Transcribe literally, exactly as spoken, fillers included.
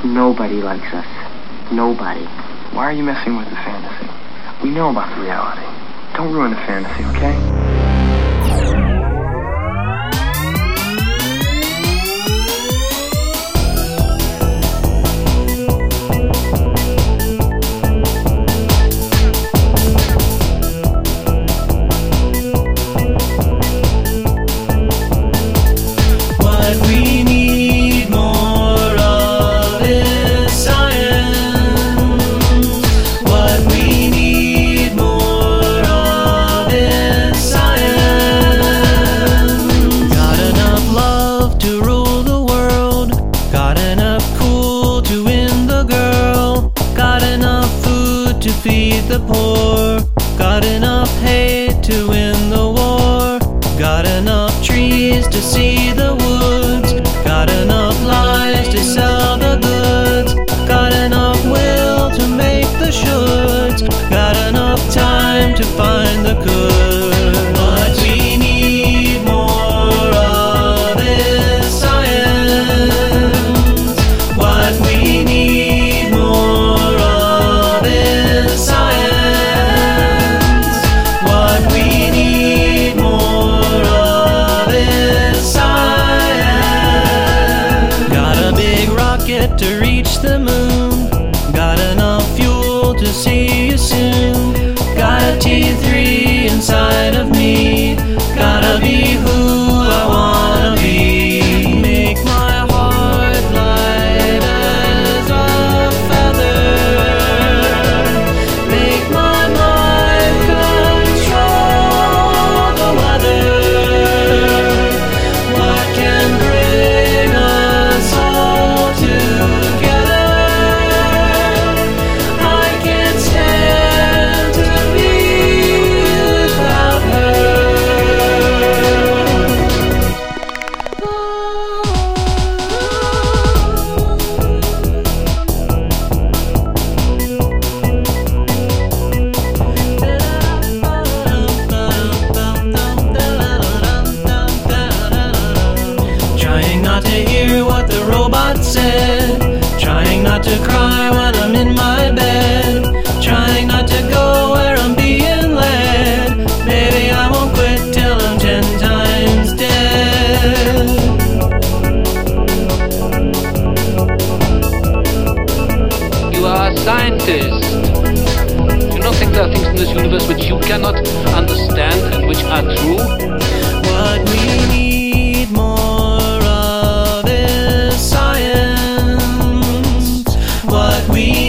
Nobody likes us. Nobody. Why are you messing with the fantasy? We know about the reality. Don't ruin the fantasy, okay? Feed the poor, got enough hate to win the war, got enough trees to see the woods, got enough lies to sell the goods, got enough will to make the shoulds, got enough time to find the good. But we need more of is science. What we need more of is science. What we need more of is science. Got a big rocket to reach the moon, got enough fuel to see you soon, got a T three inside of me, gotta be who I wanna be. Make my heart light as a feather, make my mind control the weather. What can bring us all together? I can't stand to be without her. Trying not to hear what the robot said, trying not to cry when I'm in my bed, trying not to go where I'm being led. Maybe I won't quit till I'm ten times dead. You are a scientist. You don't think there are things in this universe which you cannot understand and which are true? What we need more of is science. What we